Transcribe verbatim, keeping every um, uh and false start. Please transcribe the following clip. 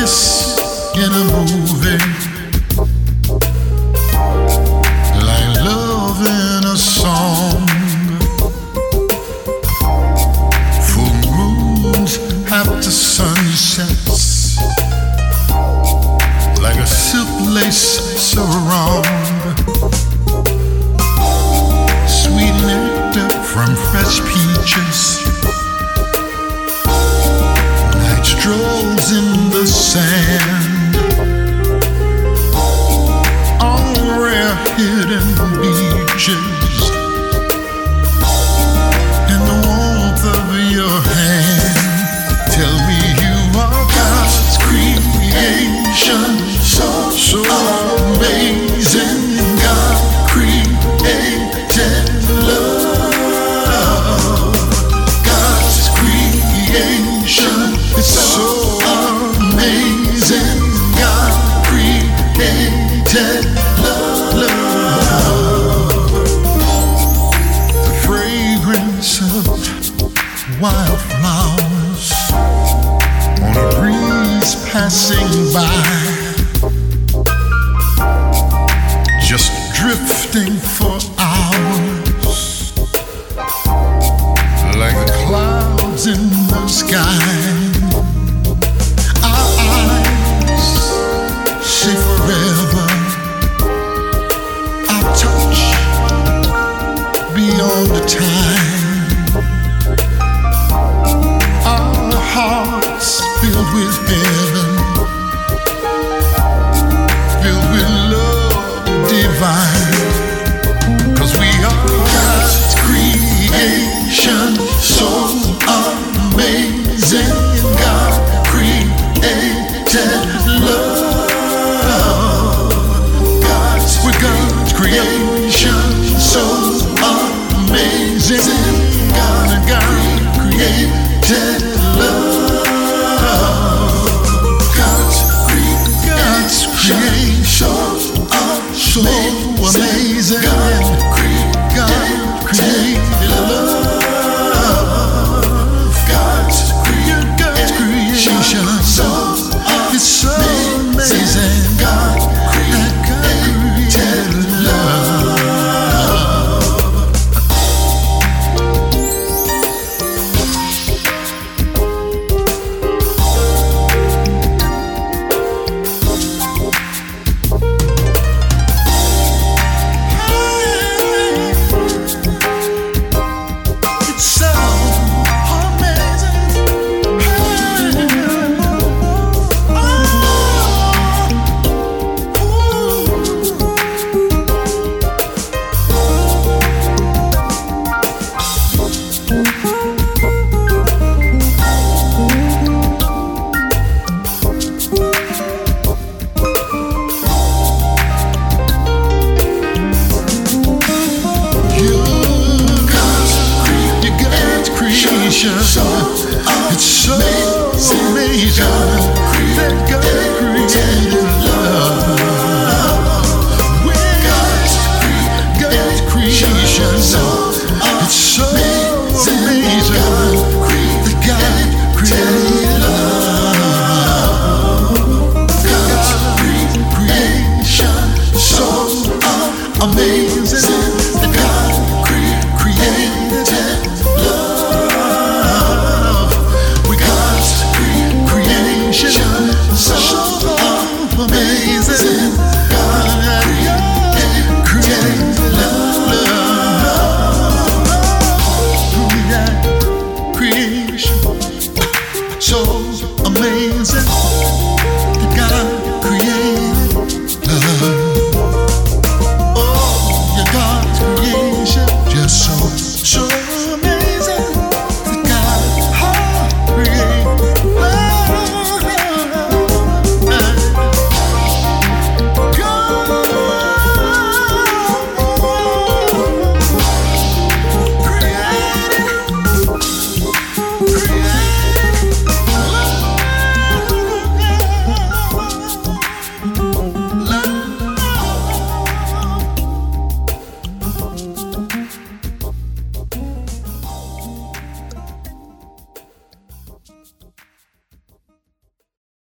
kiss in a movie, like love in a song. Full moons after sunsets, like a silk lace sarong. Sweet nectar from fresh peaches, night strolls in the sand, on rare hidden beaches, in the warmth of your hand. Tell me you are God's creation, so, so amazing. God created love. God's creation is so amazing. God created love. The fragrance of wildflowers on a breeze passing by, just drifting for hours, like the clouds in the sky. Our eyes say forever, our touch beyond the time, our hearts filled with heaven, filled with love divine. 'Cause we are God's creation, so amazing. God created love. God's, we're God's creation, so amazing. God, God created love. God's, God's creation, so amazing. God created love. God's, God's creation, so it's so amazing. God created love. It's so amazing that God created love. We're God's, God's creation. It's so amazing that God created love. God's creation, so amazing that God created love. We God's creation, so amazing. God created love. We got creation, so amazing.